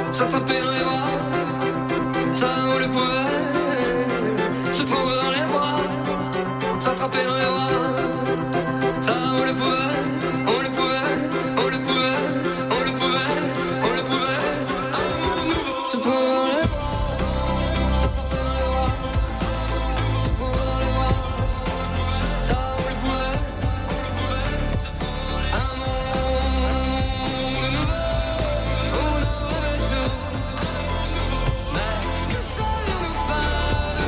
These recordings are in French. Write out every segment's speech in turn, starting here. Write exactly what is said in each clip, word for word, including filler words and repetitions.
s'attraper dans les bras, ça on le pouvait, se prendre dans les bras, s'attraper dans les bras, ça on le pouvait, on le pouvait, on le pouvait, on le pouvait, on le pouvait, un monde nouveau, se prendre dans les bras, s'attraper dans les bras, se prendre dans les bras, ça on le pouvait, un monde nouveau, on aurait tout, mais que ça vient nous faire,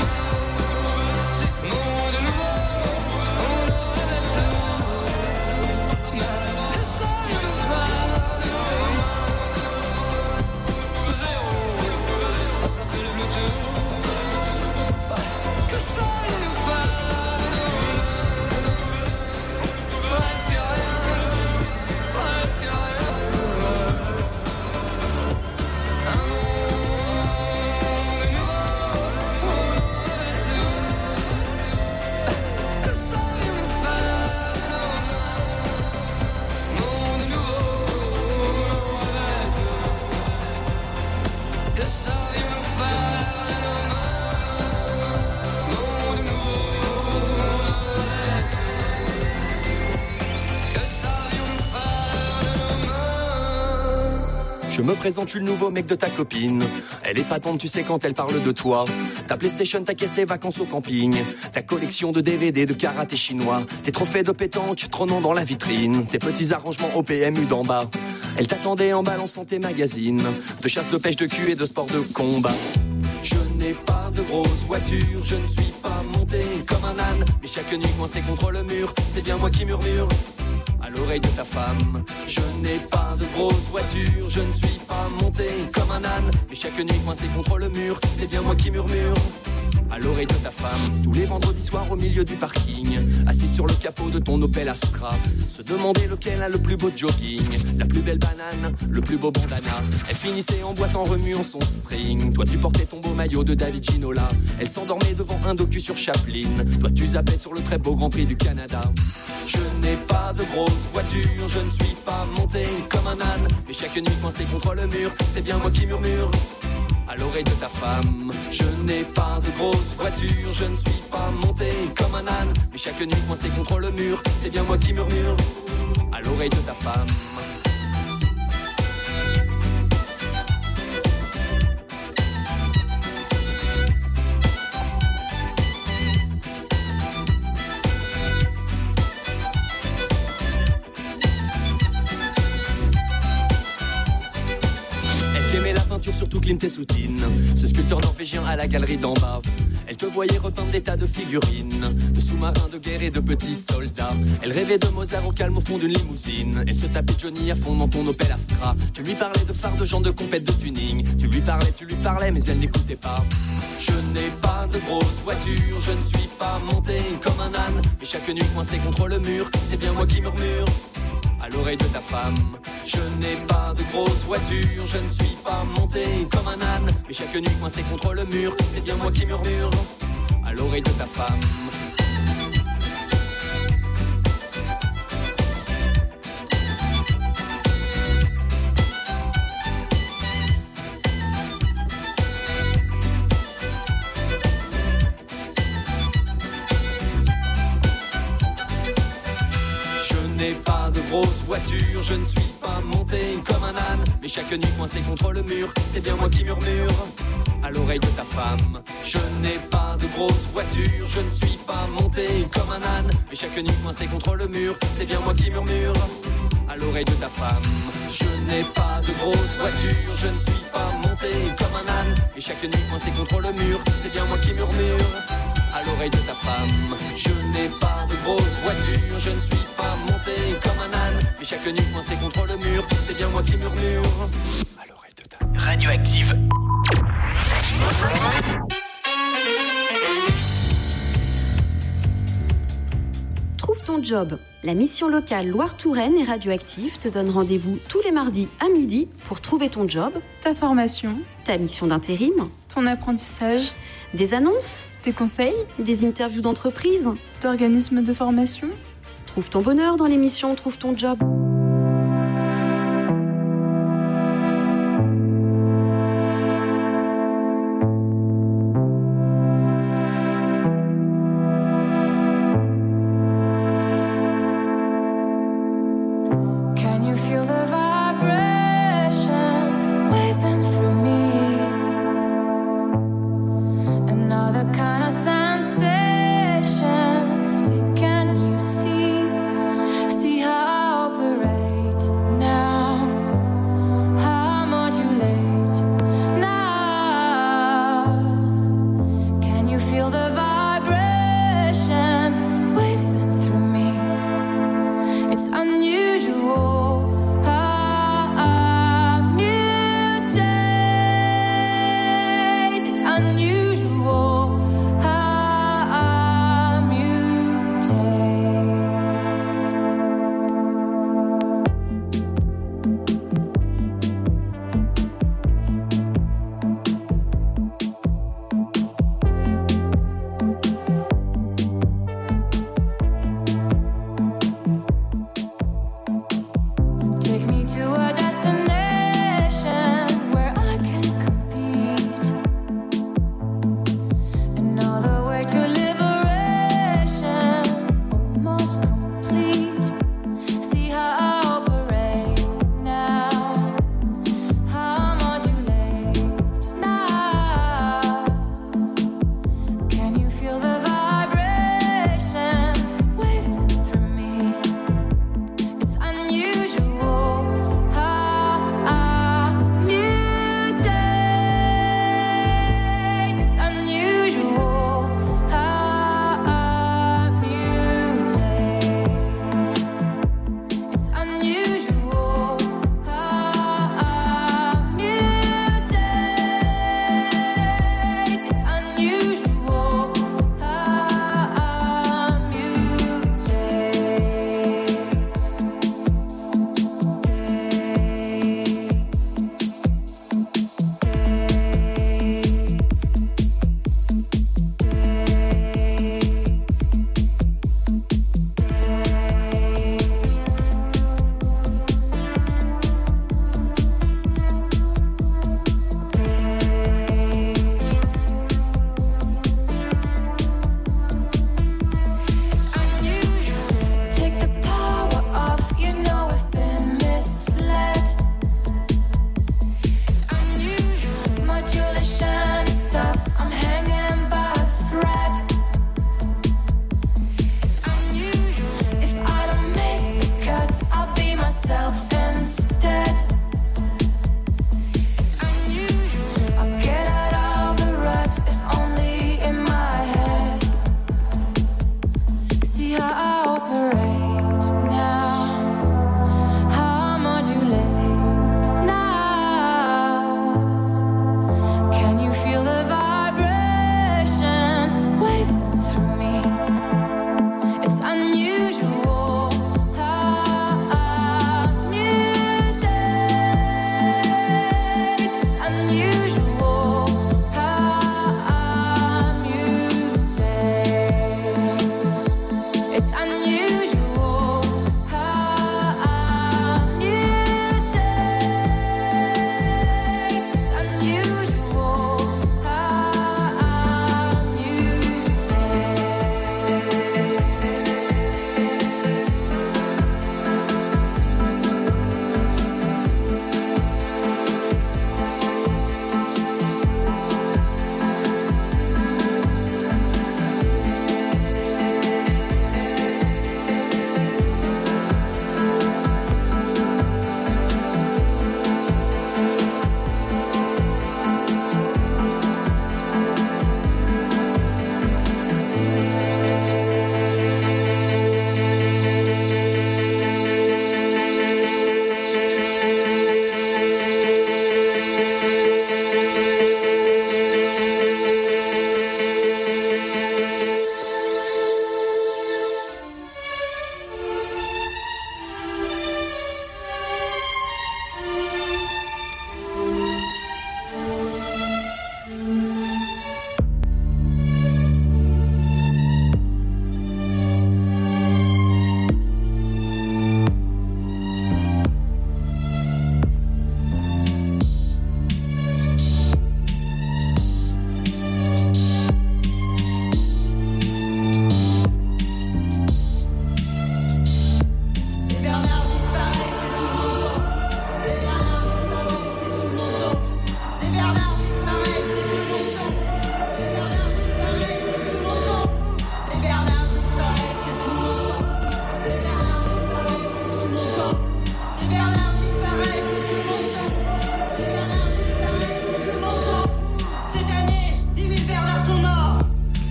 monde nouveau, on aurait tout, mais que ça vient nous faire, zéro, attraper le Bluetooth, que ça vient nous faire, presque rien, presque rien, un monde nouveau, on aurait tout, que ça vient nous faire, monde nouveau, on aurait tout, que ça vient nous faire, monde nouveau, on aurait tout, que ça vient nous faire. Je me présente, je suis le nouveau mec de ta copine. Elle est patente, tu sais, quand elle parle de toi. Ta PlayStation, ta caisse, tes vacances au camping. Ta collection de D V D de karaté chinois. Tes trophées de pétanque trônant dans la vitrine. Tes petits arrangements au P M U d'en bas. Elle t'attendait en balançant tes magazines. De chasse, de pêche, de cul et de sport de combat. Je n'ai pas de grosse voiture, je ne suis pas monté comme un âne. Mais chaque nuit coincé contre le mur, c'est bien moi qui murmure à l'oreille de ta femme. Je n'ai pas de grosse voiture, je ne suis pas monté comme un âne. Mais chaque nuit coincé contre le mur, c'est bien moi qui murmure à l'oreille de ta femme. Tous les vendredis soirs au milieu du parking, assis sur le capot de ton Opel Astra, se demander lequel a le plus beau jogging, la plus belle banane, le plus beau bandana. Elle finissait en boîte en remuant son string. Toi tu portais ton beau maillot de David Ginola. Elle s'endormait devant un docu sur Chaplin. Toi tu zappais sur le très beau Grand Prix du Canada. Je n'ai pas de grosse voiture, je ne suis pas monté comme un âne. Mais chaque nuit coincé contre le mur, c'est bien moi qui murmure à l'oreille de ta femme. Je n'ai pas de grosse voiture, je ne suis pas monté comme un âne. Mais chaque nuit coincé contre le mur, c'est bien moi qui murmure à l'oreille de ta femme. Sur tout Klimt et Soutine, ce sculpteur norvégien à la galerie d'en bas. Elle te voyait repeindre des tas de figurines, de sous-marins de guerre et de petits soldats. Elle rêvait de Mozart au calme au fond d'une limousine. Elle se tapait Johnny à fond dans ton Opel Astra. Tu lui parlais de phares, de gens de compète, de tuning. Tu lui parlais, tu lui parlais, mais elle n'écoutait pas. Je n'ai pas de grosse voiture, je ne suis pas monté comme un âne. Mais chaque nuit coincé contre le mur, c'est bien moi qui murmure à l'oreille de ta femme. Je n'ai pas de grosse voiture, je ne suis pas monté comme un âne. Mais chaque nuit coincé contre le mur, c'est bien moi qui murmure à l'oreille de ta femme. Je n'ai pas de grosse voiture, je ne suis pas monté comme un âne. Mais chaque nuit coincé contre le mur, c'est bien moi qui murmure à l'oreille de ta femme. Je n'ai pas de grosse voiture, je ne suis pas monté comme un âne. Mais chaque nuit coincé contre le mur, c'est bien moi qui murmure à l'oreille de ta femme. Je n'ai pas de grosse voiture, je ne suis pas monté comme un âne. Et chaque nuit coincé contre le mur, c'est bien moi qui murmure à l'oreille de ta femme. Je n'ai pas de grosse voiture, je ne suis pas monté comme un âne. Mais chaque nuit coincé contre le mur, c'est bien moi qui murmure à l'oreille de ta Radioactive. Trouve ton job. La mission locale Loire-Touraine et Radioactive te donne rendez-vous tous les mardis à midi pour trouver ton job, ta formation, ta mission d'intérim, ton apprentissage, des annonces, tes conseils, des interviews d'entreprise, d'organismes de formation. Trouve ton bonheur dans l'émission Trouve ton job.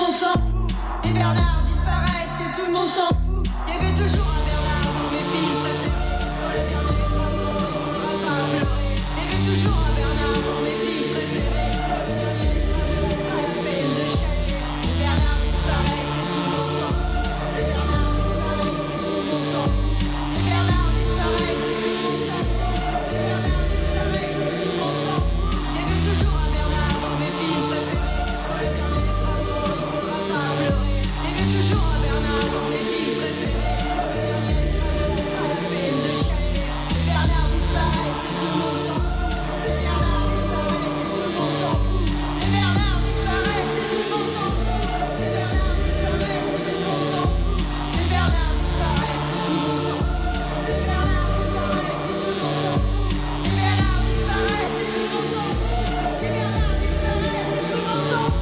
monde s'en fout. Les Bernards disparaissent et tout le monde s'en fout. Il y avait toujours un Bernard dans mes films préférés. Dans le dernier Strasbourg, on va pas pleurer. Il y avait toujours un Bernard dans mes films préférés. Dans le dernier Strasbourg, pas la peine de chialer. Les Bernards disparaissent et tout le monde s'en fout. Les Bernards disparaissent et tout le monde s'en fout. Les Bernards disparaissent et tout le monde s'en fout. Les Bernards disparaissent et tout le monde s'en fout. Il y avait toujours un Bernard dans mes films préférés. Dans le dernier Strasbourg, on va pas pleurer. Il y avait toujours un Bernard dans mes films préférés. Dans le dernier Strasbourg, pas la peine de chialer. Les Bernards disparaissent et tout le monde s'en fout. Les Bernards disparaissent et tout le monde s'en fout. Les Bernards disparaissent et tout le monde s'en fout. Les Bernards disparaissent et tout le monde s'en fout. Les Bernards disparaissent et tout le monde s'en fout. Les Bernards disparaissent et tout le monde s'en fout. Les Bernards disparaissent et tout le monde s'en fout. Les Bernards disparaissent et tout le monde s'en fout.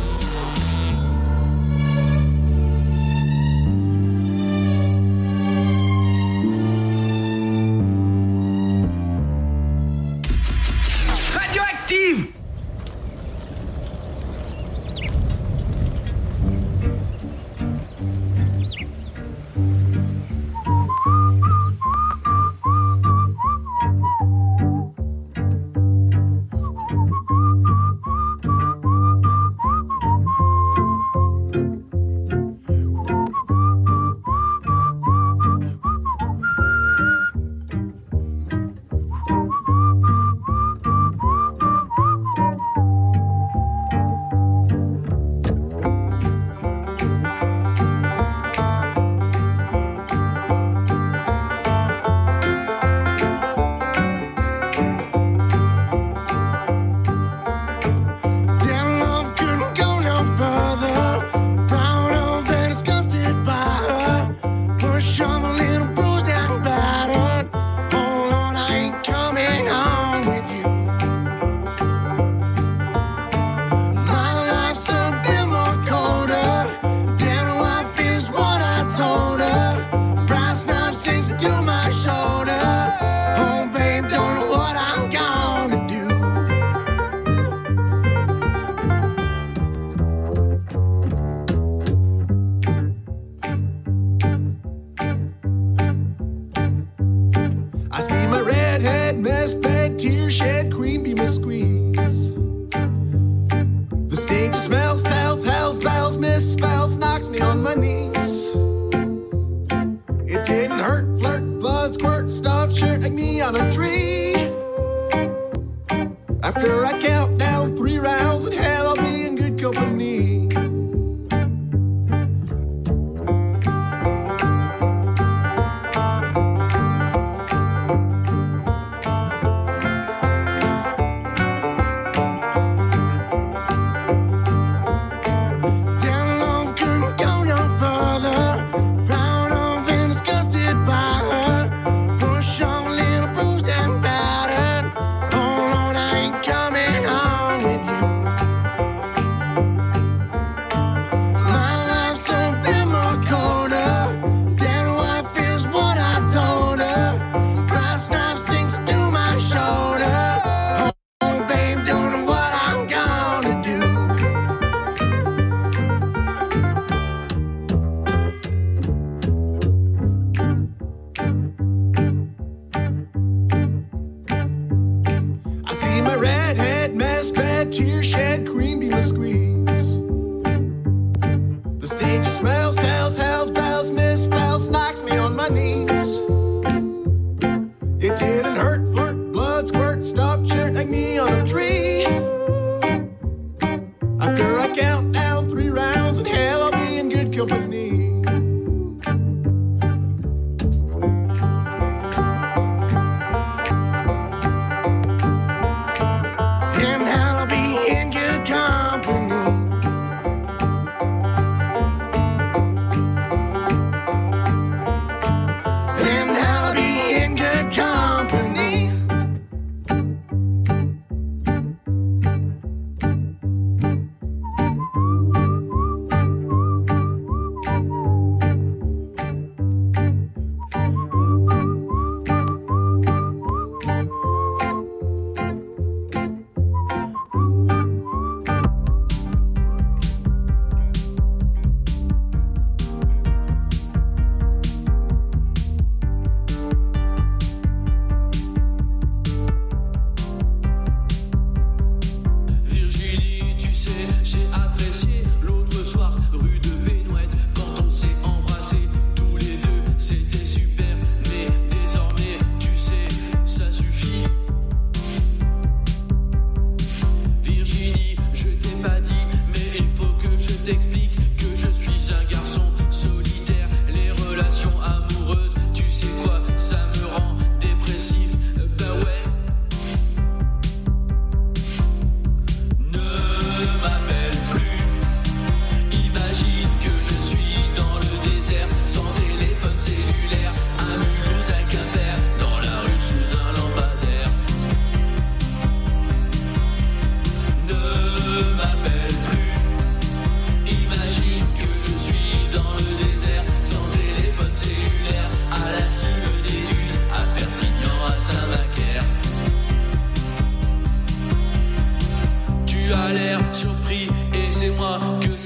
Radioactive. Damn love couldn't go no further. Proud of and disgusted by her. Push of a little bruised and battered. Oh Lord, I ain't coming home with you. My life's a bit more colder. Damn wife is what I told her. Brass knife sinks to my shoulder. Oh babe, don't know what I'm gonna do. I see my redhead mess bed, tear shed, cream beam and squeeze. The stage smells, tells, hells, bells, misspells, knocks me on my knees. It didn't hurt, flirt, blood, squirt, stuff, shirt like me on a tree. After I count down three rounds in hell, I'll be in good company. Damn love couldn't go no further. Proud of and disgusted by her. Push on a little bruised and battered. Oh Lord, I ain't coming home.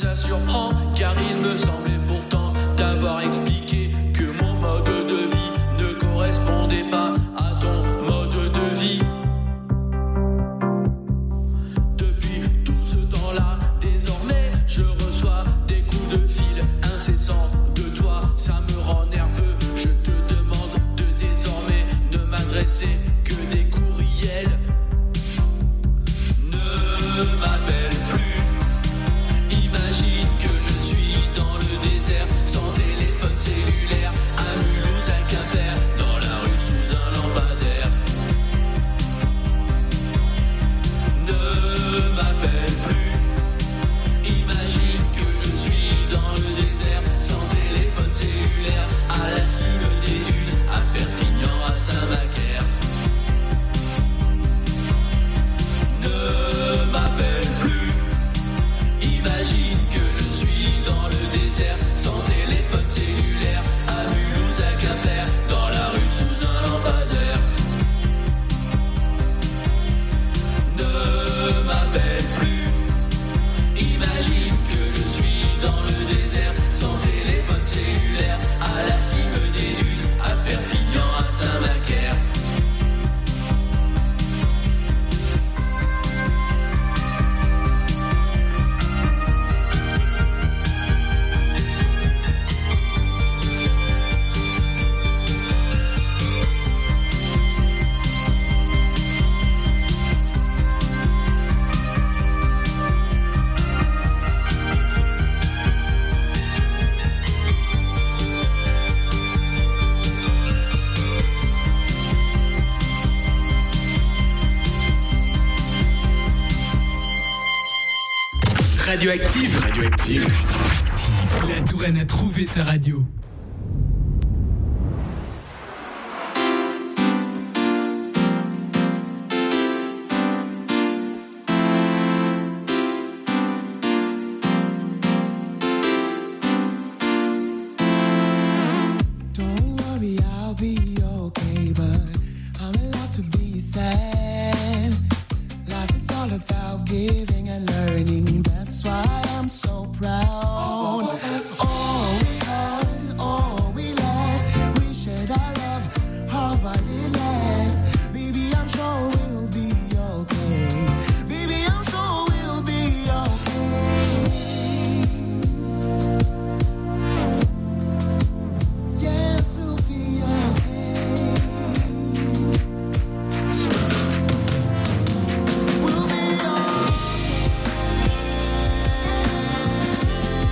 ça surprend, car il me semblait pourtant t'avoir expliqué que mon mode de vie ne correspondait pas à ton mode de vie. Depuis tout ce temps-là, désormais, je reçois des coups de fil incessants de toi. Ça me rend nerveux, je te demande de désormais ne m'adresser que des courriels. Ne m'appelle plus. Imagine que je suis dans le désert, sans téléphone cellulaire, à Mulhouse, à Quimper, dans la rue sous un lampadaire. Ne m'appelle plus. Imagine que je suis dans le désert, sans téléphone cellulaire, à la cime des dunes, à Perpignan, à Saint-Macaire. Ne m'appelle plus. Imagine que je suis dans le désert, sans téléphone cellulaire, à Mulhouse, à Quimper, dans la rue sous un lampadaire. Ne m'appelle plus. Imagine que je suis dans le désert, sans téléphone cellulaire, à la cime des dunes, à Perpignan, à Saint-Macaire. Radioactive. Radioactive. La Touraine a trouvé sa radio. Don't worry, I'll be okay, but I'm allowed to be sad. Life is all about giving and learning. That's why I'm so proud. All we had, all we left, we shared our love, how while it lasts. Baby, I'm sure we'll be okay. Baby, I'm sure we'll be okay. Yes, we'll be okay. We'll be okay.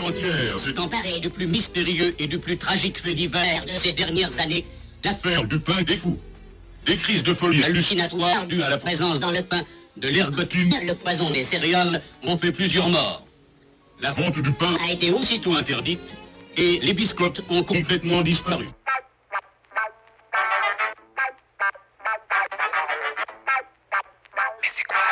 entière s'est emparée du plus mystérieux et du plus tragique fait divers de ces dernières années, l'affaire du pain des fous. Des crises de folie hallucinatoires dues à la présence dans le pain de l'ergotine, le poison des céréales, ont fait plusieurs morts. La vente du pain a été aussitôt interdite et les biscottes ont complètement disparu. Mais c'est quoi ça ?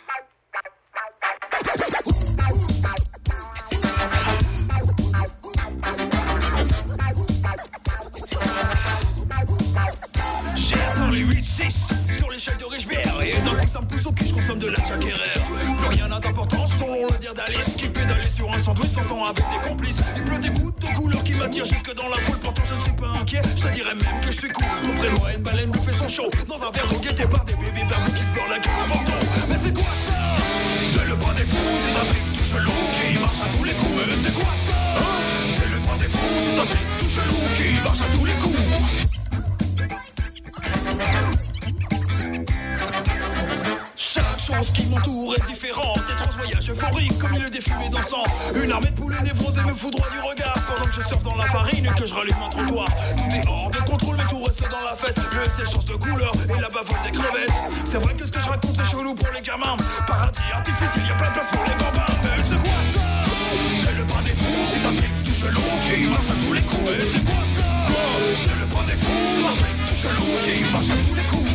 Sur l'échelle de Richebert. Et d'un coup ça me pousse au cul, je consomme de la Jack Herrera. Plus rien n'a d'importance selon le dire d'Alice, qui pédalait sur un sandwich dansant avec des complices. Il pleut des gouttes de couleur qui m'attirent jusque dans la foule. Pourtant je ne suis pas inquiet, je te dirais même que je suis cool. Auprès de moi une baleine bouffer son show dans un verre d'eau guetté par des bébés barbus qui se beurrent la gueule à menton. Mais c'est quoi ça? C'est le pain des fous, c'est un truc tout chelou qui marche à tous les coups. Mais c'est quoi ça? C'est le pain des fous, c'est un truc tout chelou qui marche à tous les coups. Chaque chose qui m'entoure est différente. Étrange voyage euphorique comme il défumé dansant. Une armée de poulets névrosés me foudroie du regard pendant que je surfe dans la farine et que je rallume un trottoir. Tout est hors de contrôle mais tout reste dans la fête. Le S L change de couleur et la bavote des crevettes. C'est vrai que ce que je raconte c'est chelou pour les gamins. Paradis artificiel, y'a plein de place pour les bambins. Mais c'est quoi ça? C'est le pain des fous, c'est un truc tout chelou qui marche à tous les coups. Et c'est quoi ça? C'est le pain des fous, c'est un truc tout chelou qui marche à tous les coups.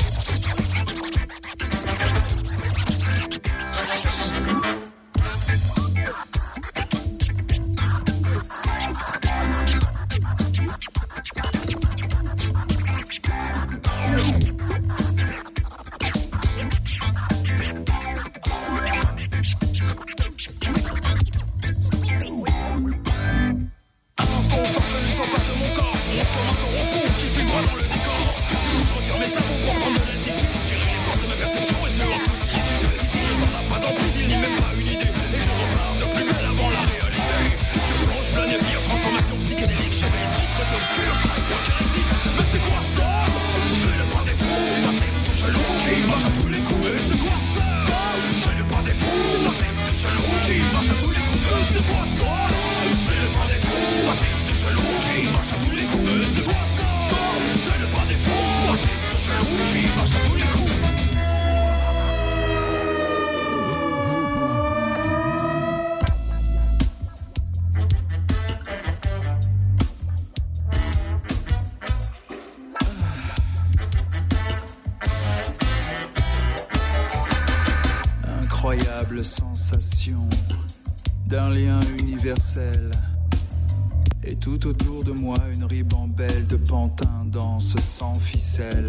Incroyable sensation d'un lien universel. Et tout autour de moi une ribambelle de pantins dansent sans ficelle.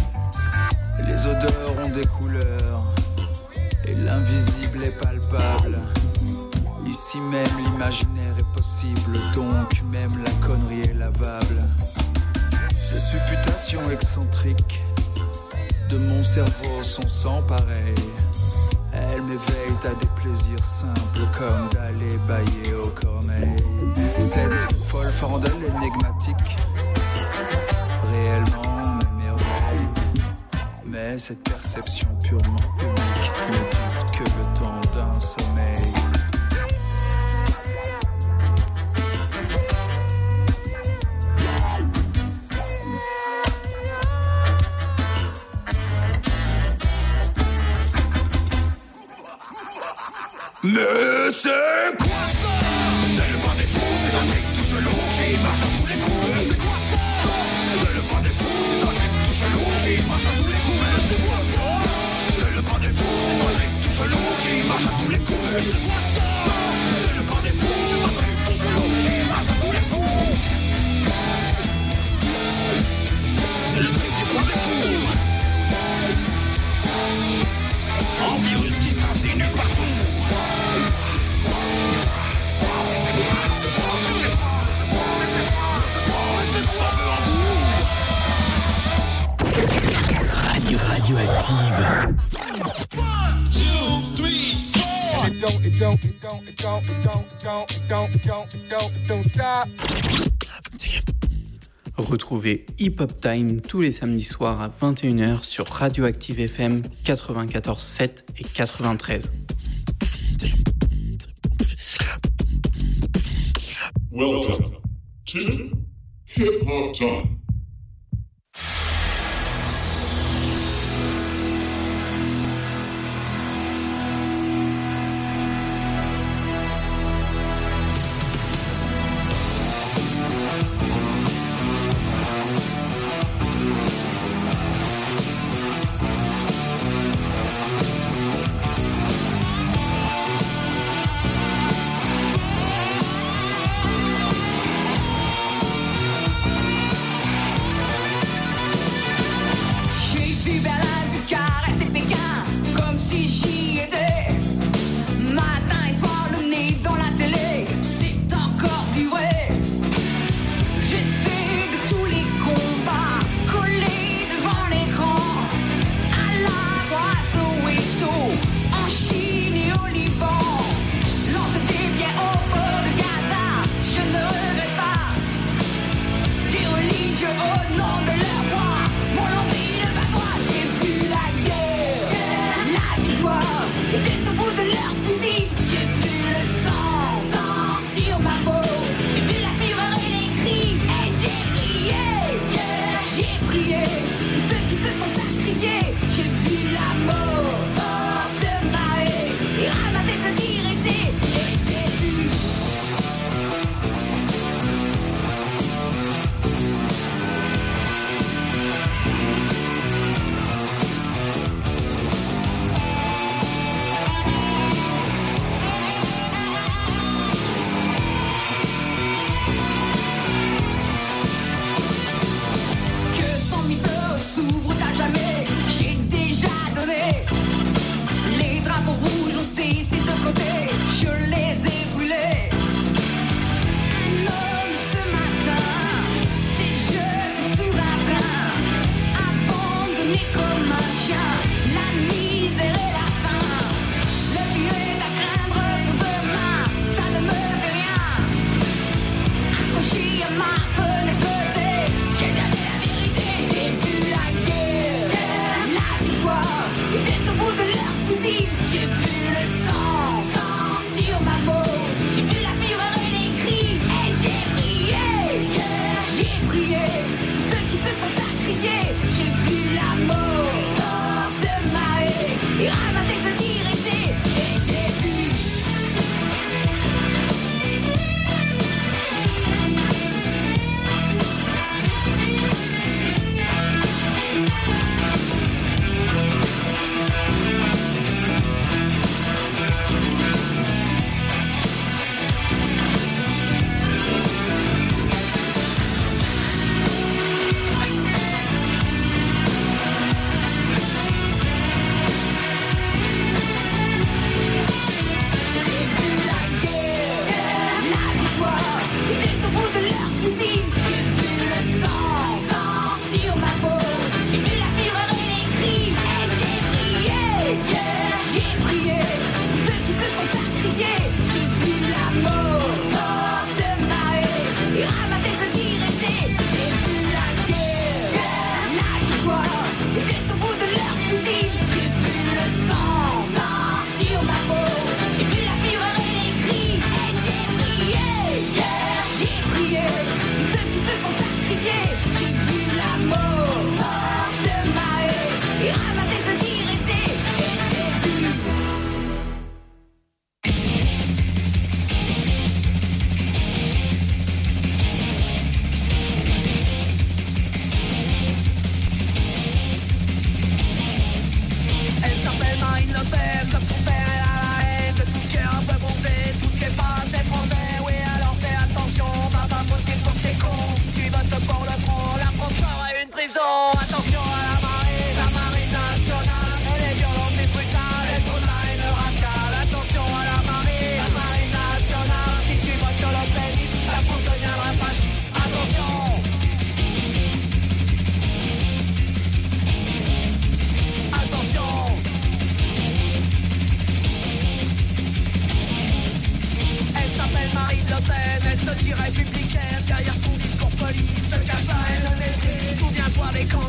Les odeurs ont des couleurs et l'invisible est palpable. Ici même l'imaginaire est possible, donc même la connerie est lavable. Ces supputations excentriques de mon cerveau sont sans pareil. Elles m'éveillent à des plaisirs simples comme d'aller bailler au corneille. Cette folle farandole énigmatique réellement m'émerveille. Mais cette perception purement unique ne dure que le temps d'un sommeil. Mais c'est quoi ça? C'est le pain des fous, c'est un truc tout chelou qui marche à tous les coups. Mais c'est quoi ça? C'est le pain des fous, c'est un truc tout chelou qui marche à tous les coups. Mais c'est quoi ça? C'est le pain des fous, c'est un truc tout chelou qui marche à tous les coups. Mais c'est quoi ça? C'est le pain des fous, c'est un truc tout chelou qui marche à tous les coups. C'est le truc du pain des fous. Un virus qui s'insinue partout. Radio Radioactive. One, two, three, four. It don't, it don't, it don't, it don't, it don't, it don't, it don't, it don't, it don't, it don't stop. Retrouvez Hip Hop Time tous les samedis soirs à vingt et une heures sur Radioactive F M quatre-vingt-quatorze sept et quatre-vingt-treize. Welcome to Hip Hop Time. se dit républicaine. Derrière son discours police se cache un L N T. Souviens-toi des camps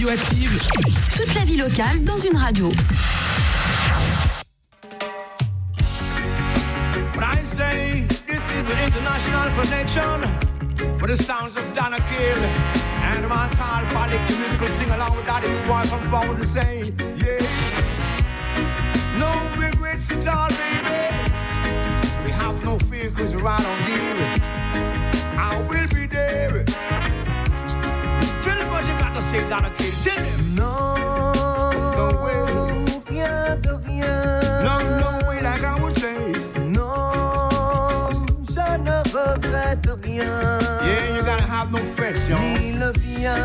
Radioactive. Toute la vie locale dans une radio. When I say this is the international connection for the sounds of Donna Kill and the man called Polly, the musical sing along with Daddy Boy come forward to say, yeah. No regrets at all, baby. We have no fear cause we're right on here. I will be there. Tell them what you got to say, Donna Kill. Tell them. No, no way. Rien de rien. No, no way, like I would say. Regrette rien. Yeah, you gotta have no frets, y'all. Ni le bien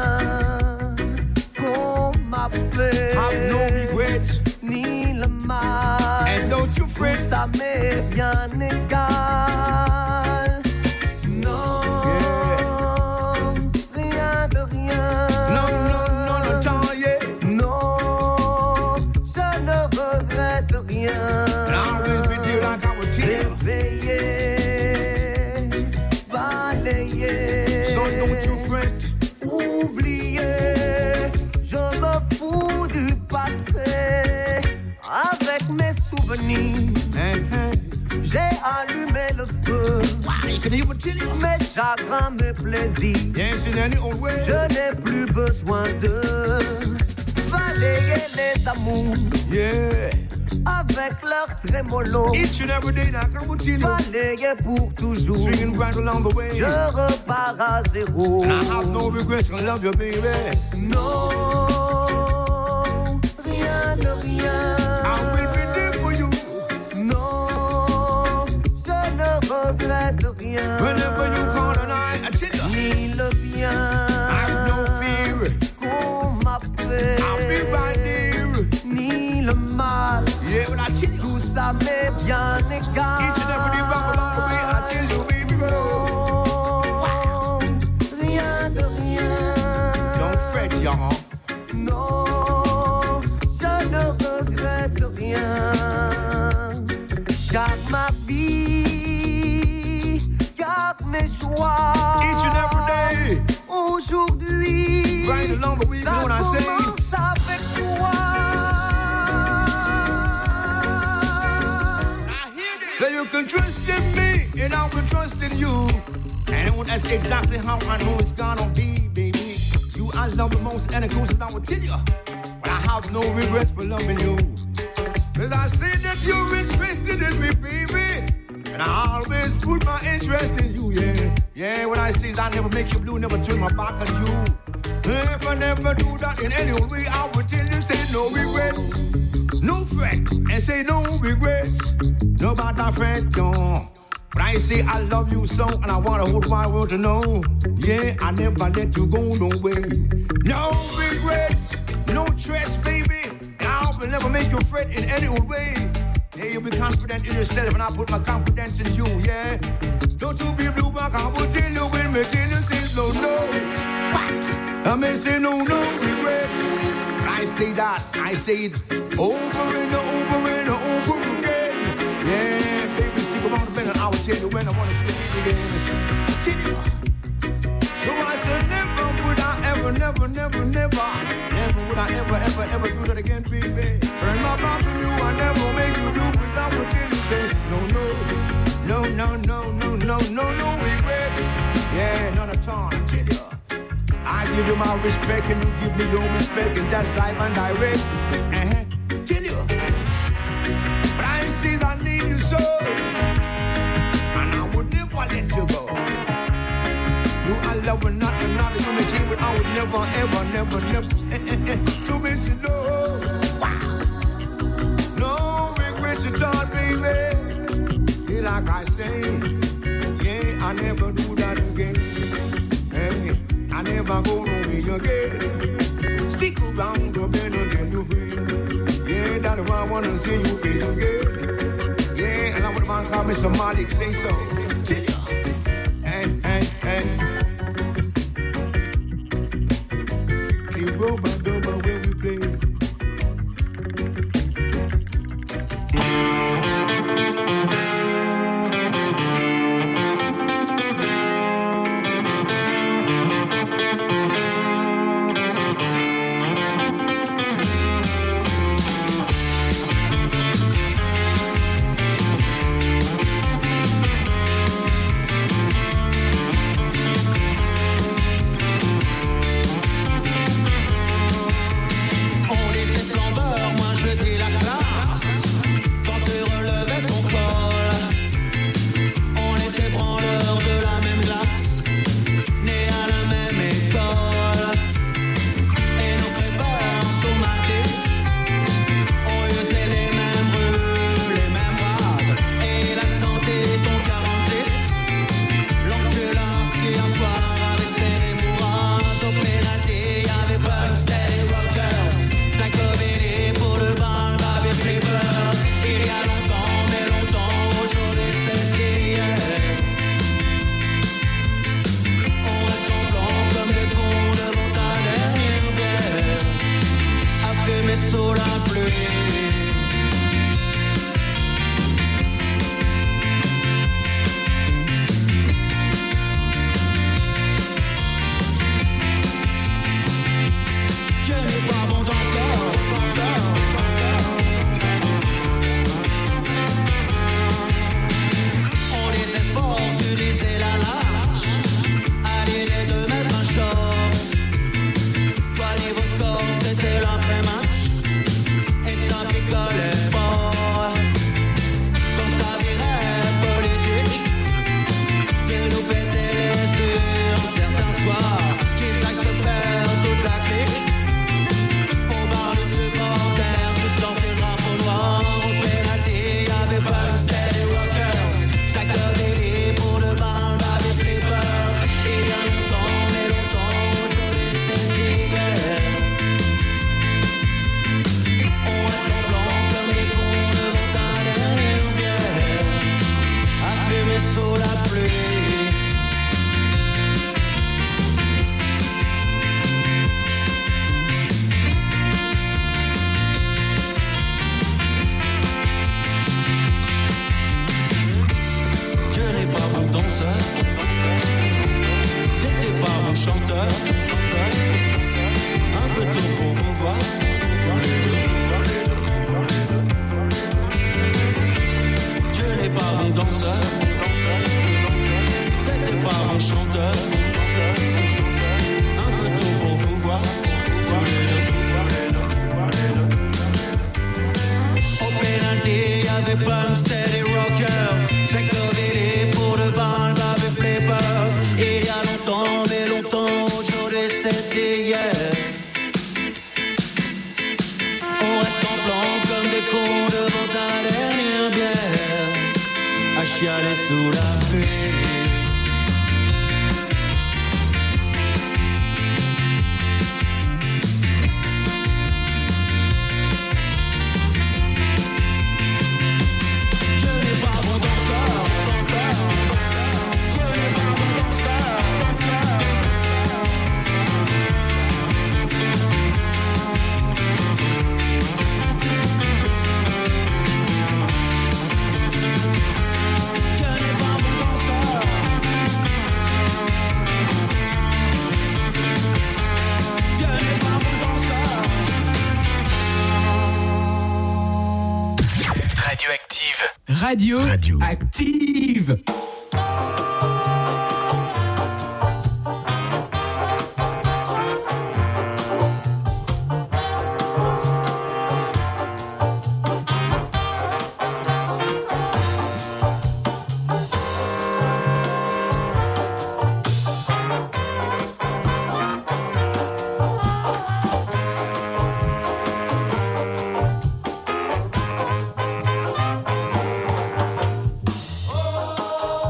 qu'on m'a fait. Have no regrets. Ni le mal. And don't you fret. Ça m'est bien égal. Non, yeah. Rien de rien. Non, non, non, non, tant, yeah. Non, je ne regrette rien. And I'll always be there like I would tell. C'est payé. So don't you fret. Oubliez, je me fous du passé. Avec mes souvenirs, hey, hey. J'ai allumé le feu. Mes chagrins, mes plaisirs, yes, in any old way. Je n'ai plus besoin de balayer les amours, yeah. Avec leur trémolo. Each and every day, now come with you. Balayer pour toujours. Swinging right along the way. Je repars à zéro. And I have no regrets, I love you, baby. Non, rien de rien. I will be there for you. Non, je ne regrette rien. Whenever you call and I, I tell you. Ni le bien. I have no fear. Qu'on m'a fait. I'll be right there. Ni le mal. Yeah, when I tell you. Tout ça m'est bien égal. Each and every day rock along the way, I tell you, baby girl. Wow. Rien de rien. Don't fret, y'all. Non, je ne regrette rien. Garde ma vie, garde mes joies. Each and every day. Aujourd'hui, right along the way, ça when I say. Commence avec toi. You can trust in me, and I will trust in you. And that's exactly how I know it's gonna be, baby. You I love the most, and of course I will tell you. But I have no regrets for loving you. Cause I see that you're interested in me, baby. And I always put my interest in you, yeah. Yeah, what I say is I never make you blue, never turn my back on you. Never, never do that in any way. I will tell you, say no regrets. No fret, and say no regrets. No matter fret, no. But I say I love you so, and I want the whole wide world to know. Yeah, I never let you go no way. No regrets, no threats, baby. And I will never make you fret in any old way. Yeah, you be confident in yourself, and I put my confidence in you, yeah. Don't you be blue back, I will tell you when me tell you say no, no. I may say no, no regrets. I say that, I say it over and over and over again. Yeah, baby, stick around the bed and I will tell you when I want to see it again. Tell you. So I said never would I ever, never, never, never, never would I ever, ever, ever do that again, baby. Turn my back on you, I never make you do because I would tell you say no, no, no, no, no, no, no, no, no regret. Yeah, none at all, I tell you. I give you my respect and you give me your respect, and that's life and direct. Uh-huh. Tell you. But I see I need you so, and I would never let you go. You are love and not another human being, but I would never, ever, never, never eh, eh, eh, to miss you, no. Wow. No regrets at all, baby. Yeah, like I say, yeah, I never do that again. Hey. I never go nowhere again. Stick around the bed until you feel. Yeah, that's why I wanna see you face again. Yeah, and I want my call Mister Malik say so. Tell ya. Hey, hey, hey. Keep go by double when we play. chanteur. Un peu tôt pour vous voir. Tu n'es pas mon danseur. T'étais pas mon chanteur. Un peu tôt pour vous voir. Au pénalty, y'avait Punk, Steady Rockers. Secteur Vélé pour le bal, Baby Flippers. Il y a longtemps, mais longtemps, aujourd'hui c'était hier. On reste en blanc comme des cons devant ta dernière bière. À chialer sous la pluie. Radio, Radio. Active. Oh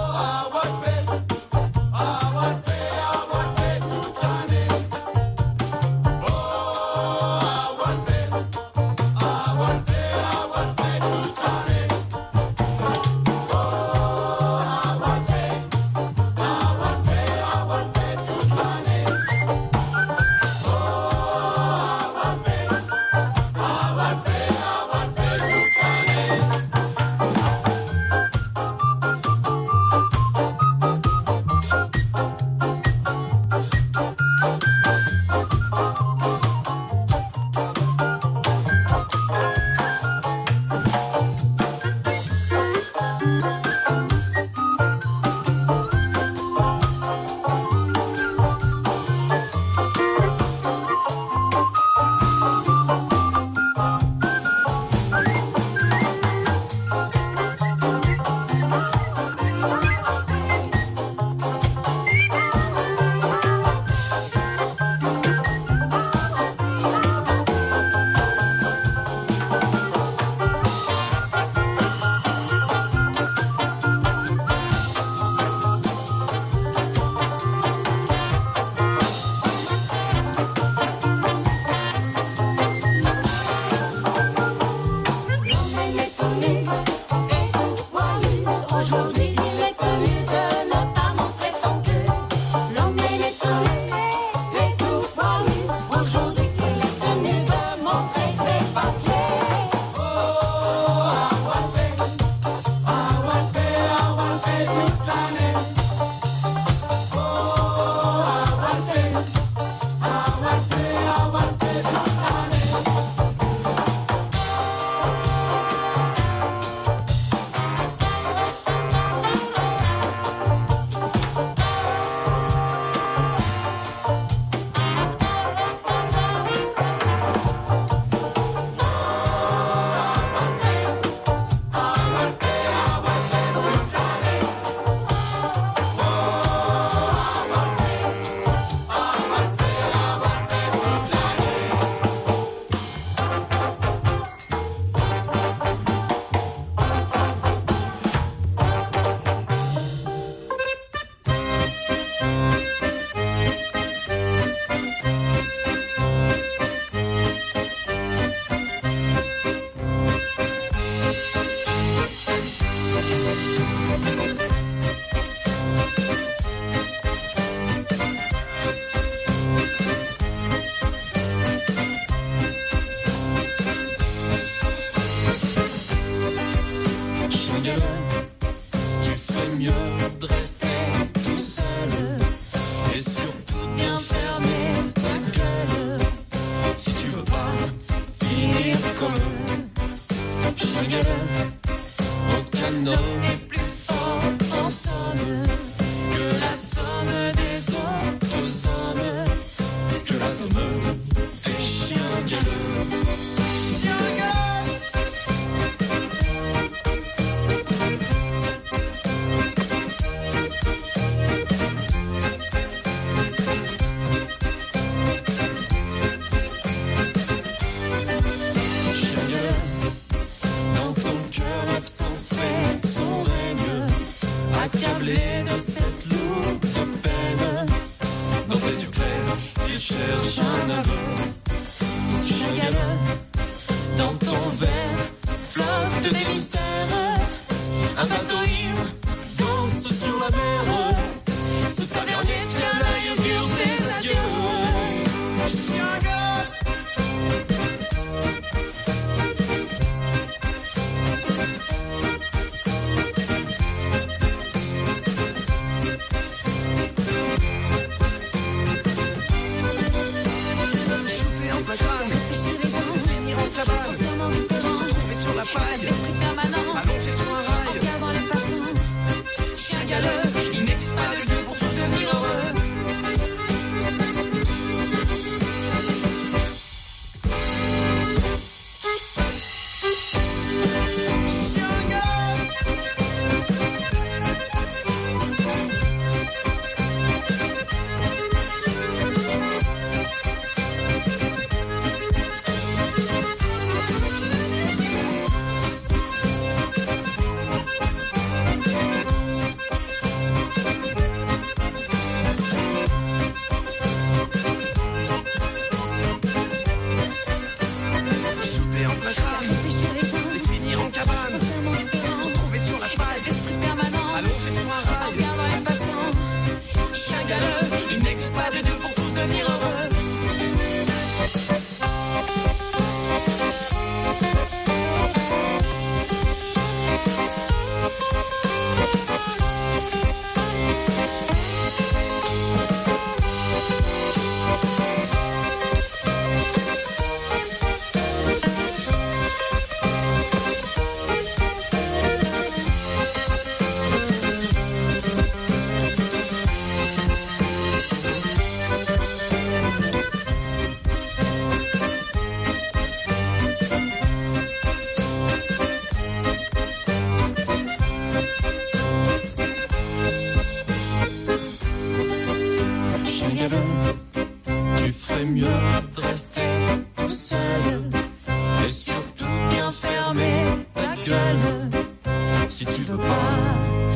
Tu ferais mieux de rester tout seul et surtout bien fermer ta gueule si tu veux pas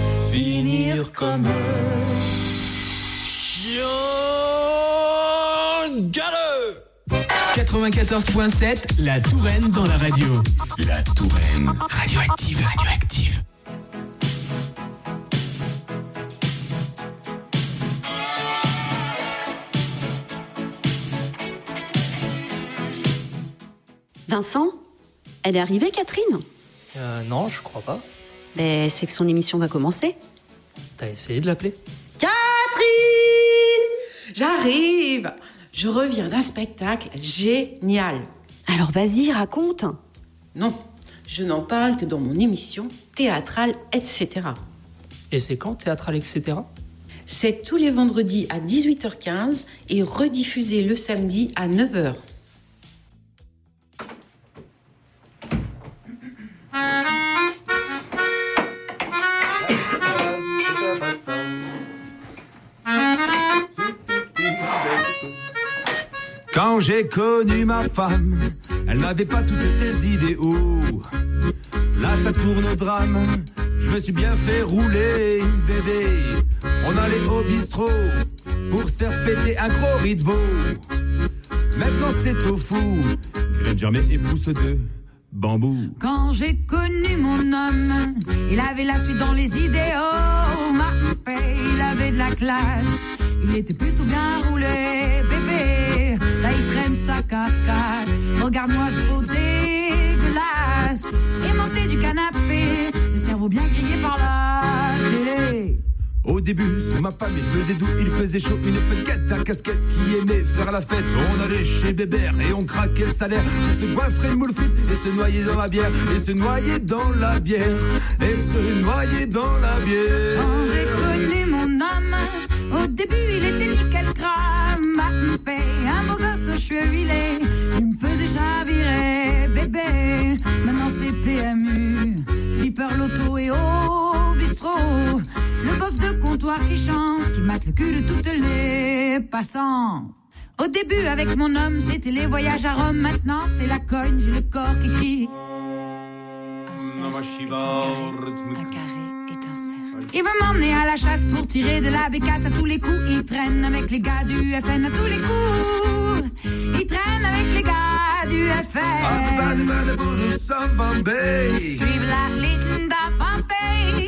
finir comme chien galeux. quatre-vingt-quatorze point sept, la Touraine dans la radio. La Touraine. Radioactive, radioactive. Vincent, elle est arrivée, Catherine ? Euh, non, je crois pas. Mais c'est que son émission va commencer. T'as essayé de l'appeler ? Catherine ! J'arrive ! Je reviens d'un spectacle génial. Alors vas-y, raconte. Non, je n'en parle que dans mon émission théâtrale, et cetera. Et c'est quand, théâtrale, et cetera ? C'est tous les vendredis à dix-huit heures quinze et rediffusé le samedi à neuf heures. Quand j'ai connu ma femme, elle n'avait pas toutes ses idéaux. Là ça tourne au drame, je me suis bien fait rouler, bébé. On allait au bistrot pour se faire péter un gros riz de veau. Maintenant c'est au fou, graine germée et pousse de bambou. Quand j'ai connu mon homme, il avait la suite dans les idéaux. Ma paix, il avait de la classe, il était plutôt bien roulé, bébé. Là il traîne sa carcasse, regarde-moi ce beau dégueulasse. Aimanté du canapé, le cerveau bien grillé par la télé. Au début, sous ma femme, il faisait doux, il faisait chaud, une petite à casquette qui aimait faire la fête. On allait chez Bébert et on craquait le salaire pour se goinfrer de moules frites et se noyer dans la bière, et se noyer dans la bière, et se noyer dans la bière. Quand j'ai connu mon homme, au début il était nickel crame, un beau gosse aux cheveux huilés, il me faisait chavirer, bébé. Maintenant c'est P M U, flipper loto et au bistrot. Le bof de comptoir qui chante, qui mate le cul de toutes les passants. Au début avec mon homme, c'était les voyages à Rome. Maintenant c'est la cogne, j'ai le corps qui crie. Un cercle est un carré, un carré est un cercle. Il veut m'emmener à la chasse pour tirer de la bécasse à tous les coups. Il traîne avec les gars du F N à tous les coups. Il traîne avec les gars du F N. Suivre la ligne de Pompéi.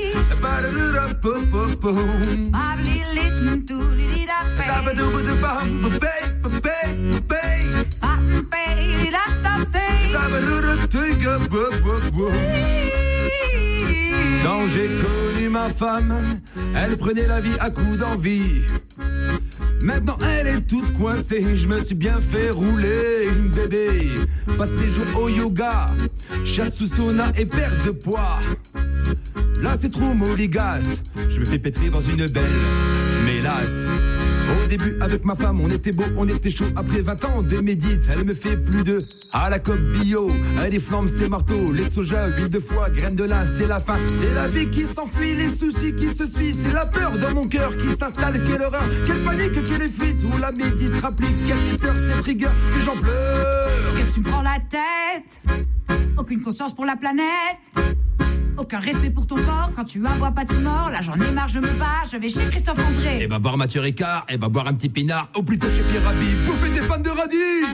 Quand j'ai connu ma femme, elle prenait la vie à coups d'envie. Maintenant elle est toute coincée, je me suis bien fait rouler, bébé. Passe tes jours au yoga, shiatsu sauna et perte de poids. Là c'est trop moligasse, je me fais pétrir dans une belle mélasse. Au début avec ma femme on était beau, on était chaud. Après vingt ans de médite, elle me fait plus de à la coque bio. Elle est flamme, c'est marteau, lait de soja, huile de foie, graines de lin, c'est la fin. C'est la vie qui s'enfuit, les soucis qui se suivent. C'est la peur dans mon cœur qui s'installe. Quelle horreur, quelle panique, quelle fuite. Où la médite rapplique, quelle peur, cette rigueur que j'en pleure. Qu'est-ce que tu me prends la tête? Aucune conscience pour la planète, aucun respect pour ton corps. Quand tu aboies pas tu mords. Là j'en ai marre, je me bats, je vais chez Christophe André. Et va voir Mathieu Ricard, et va boire un petit pinard. Ou plutôt chez Pierre Rabhi, bouffer des fans de radis.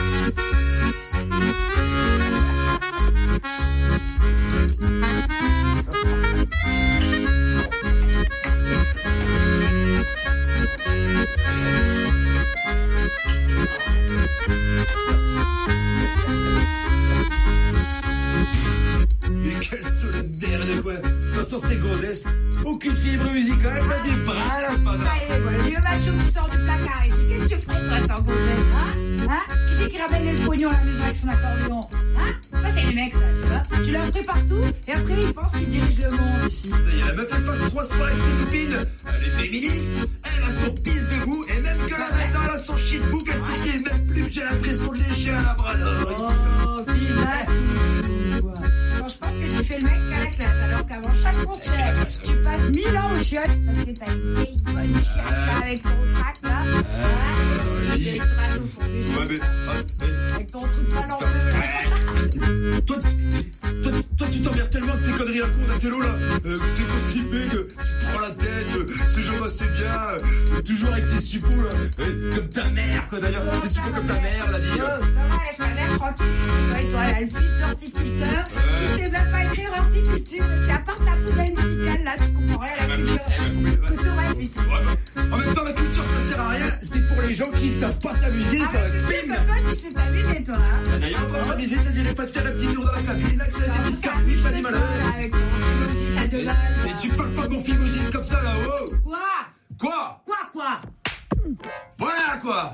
Mais quelle seule merde quoi. De toute façon c'est grossesse, aucune fibre musicale, pas du bras là, c'est pas ça. Ça y est, voilà, le vieux macho qui sort du placard ici. Qu'est-ce que tu ferais toi sans grossesse, hein? Hein? Qui c'est qui ramène le pognon à la maison avec son accordéon? Hein? Ça c'est le mec ça, tu vois. Tu l'as pris partout et après il pense qu'il dirige le monde ici. Ça y est, la meuf elle passe trois soirées avec ses copines. Elle est féministe, elle a son pisse debout. Et même que la maintenant elle a son shitbook. Elle s'épile même plus que j'ai l'impression de lécher un labrador ici. Oh, pile tout. Bon, je pense que tu fais le mec à la classe, alors qu'avant chaque concert, tu passes mille ans aux chiottes parce que t'as une vieille bonne chiasse là avec ton trac là. Ouais, vieille trace au fond du ouais, mais, avec ton truc pas l'enfeu là. Toi, toi, toi, tu t'emmerdes tellement que tes conneries à con d'Athélo là, euh, que t'es constipé, que tu te prends la tête, euh, ce jeu c'est bien, euh, toujours avec tes suppos là, euh, comme ta mère quoi d'ailleurs, tes suppos comme ta mère l'a dit. Oh, ça va, laisse ma mère tranquille ici, ouais, toi, elle a le fils d'horticulteur, tu sais même pas écrire horticulture, c'est à part ta poubelle musicale là, tu comprends rien à la culture que t'aurais ici. En même temps la culture ça sert à rien, c'est pour les gens qui savent pas s'amuser, ah, ça va c'est sûr bim. que toi tu sais t'amuser toi hein. Bah, d'ailleurs pas s'amuser, ça dirait pas de faire un petit tour dans la cabine, là que tu as des petites cartouches, pas des malheurs. Avec ton phimosis à deux balles. Mais tu parles pas de mon phimosis comme ça là, oh. Quoi? Quoi? Quoi quoi? Voilà quoi.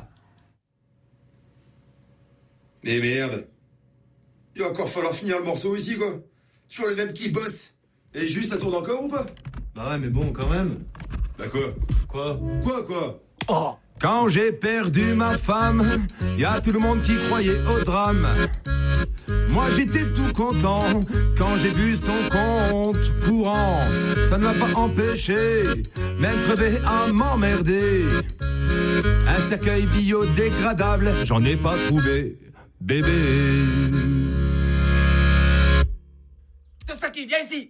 Mais merde. Il va encore falloir finir le morceau ici quoi. Toujours les mêmes qui bossent. Et juste ça tourne encore ou pas? Bah ouais mais bon quand même. Bah quoi? Quoi? Quoi quoi? Oh. Quand j'ai perdu ma femme, y a tout le monde qui croyait au drame. Moi j'étais tout content quand j'ai vu son compte courant. Ça ne m'a pas empêché, même crevé à m'emmerder. Un cercueil biodégradable, j'en ai pas trouvé, bébé. Tout ça qui vient ici.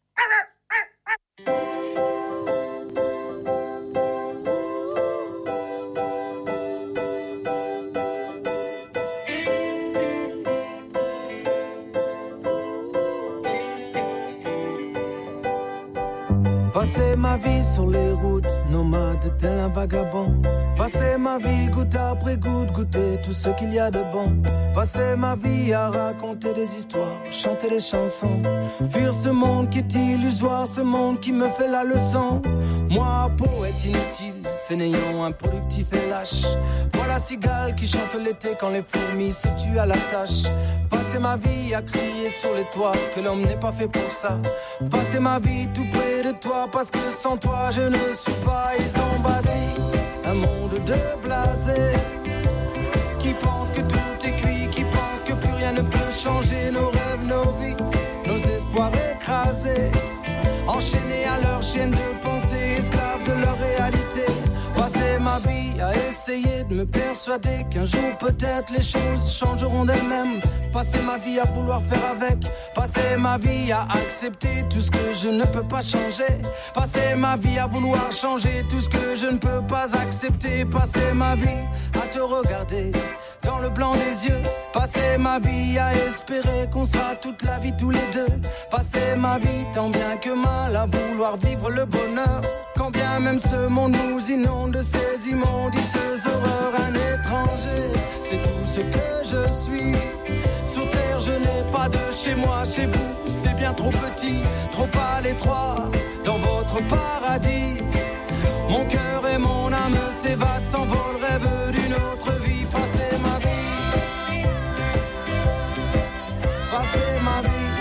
Passer ma vie sur les routes, nomade tel un vagabond. Passer ma vie goutte après goutte, goûter tout ce qu'il y a de bon. Passer ma vie à raconter des histoires, chanter des chansons. Fuir ce monde qui est illusoire, ce monde qui me fait la leçon. Moi, poète inutile, fainéant, improductif et lâche. Moi la cigale qui chante l'été quand les fourmis se tuent à la tâche. Passer ma vie à crier sur les toits que l'homme n'est pas fait pour ça. Passer ma vie tout près de toi parce que sans toi je ne suis pas. Ils ont bâti un monde de blasés qui pensent que tout est cuit, qui pensent que plus rien ne peut changer nos rêves, nos vies, nos espoirs écrasés, enchaînés à leur chaîne de pensée, esclaves de leur réalité. Passer ma vie à essayer de me persuader qu'un jour peut-être les choses changeront d'elles-mêmes. Passer ma vie à vouloir faire avec. Passer ma vie à accepter tout ce que je ne peux pas changer. Passer ma vie à vouloir changer tout ce que je ne peux pas accepter. Passer ma vie à te regarder dans le blanc des yeux. Passer ma vie à espérer qu'on sera toute la vie tous les deux. Passer ma vie tant bien que mal à vouloir vivre le bonheur. Quand bien même ce monde nous inonde de ces immondicieuses horreurs. Un étranger, c'est tout ce que je suis. Sur terre je n'ai pas de chez moi, chez vous c'est bien trop petit, trop à l'étroit dans votre paradis. Mon cœur et mon âme s'évadent, s'envolent, rêvent d'une autre vie. Passer ma vie, passer ma vie.